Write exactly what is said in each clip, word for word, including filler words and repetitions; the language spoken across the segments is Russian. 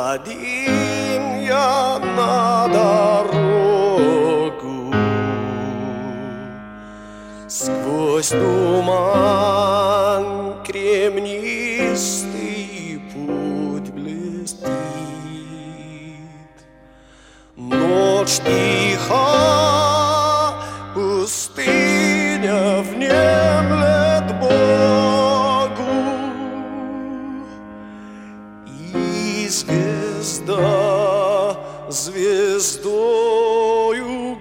один я на дорогу, сквозь туман кремнистый путь блестит. Ночь тиха, пустыня внемлет Богу, и звезда звездою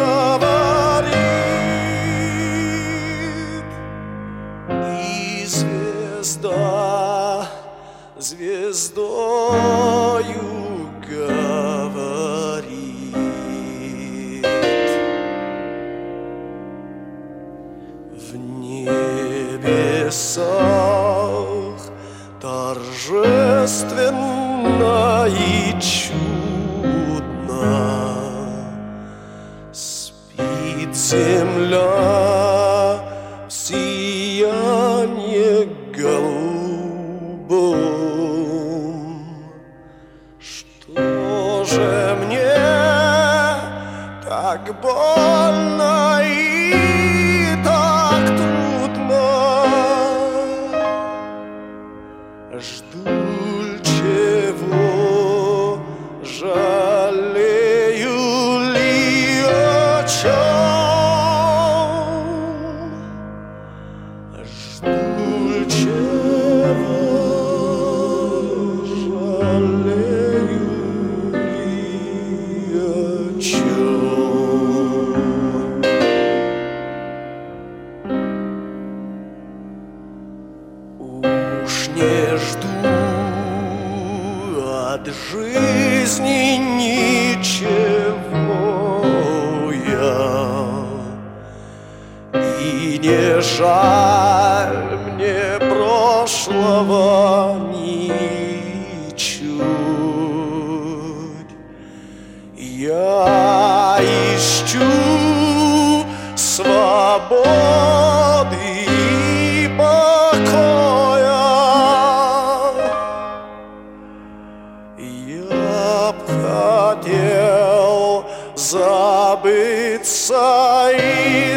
говорит, и звезда звездою говорит. В небесах торжественно и чудно спит земля в сиянье голубом. Что же мне так больно и так трудно? Жду чего, жалею ли о чем? Жду чего, жалею ли о чем? Уж не жду от жизни ничего я, и не жаль мне прошлого ни чуть. Я ищу свободы и покоя. Я б хотел забыться и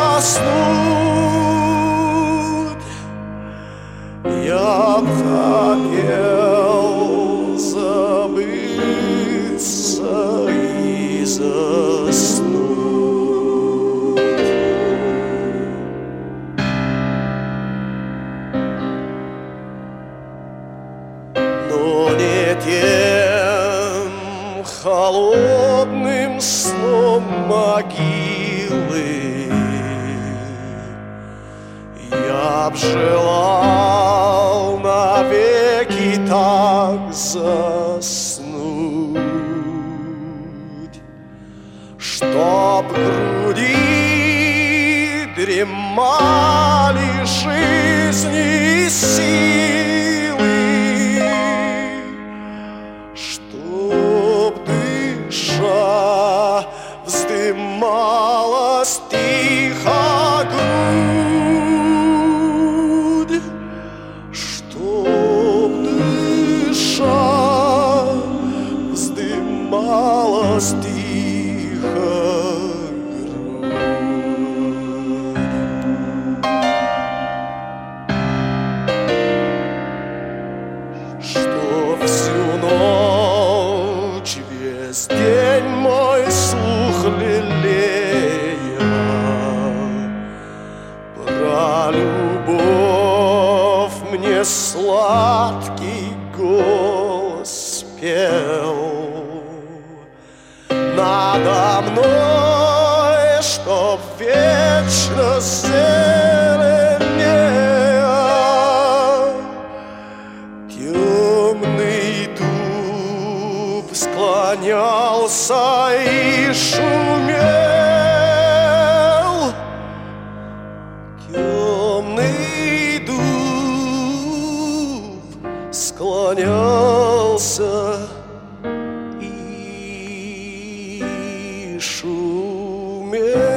заснуть. Я б хотел забыться и заснуть. Но не тем холодным сном могилы я б желал навеки так заснуть, чтоб груди дремали жизни силы, чтоб дыша вздымалась тихо грудь, чтоб дыша вздымалась тихо грудь. Что всю ночь весь день мой слух лелея про любовь мне сладкий голос пел. Надо мной, чтоб вечно зеленела, темный дуб склонялся и шумел. Темный дуб склонялся и шумел.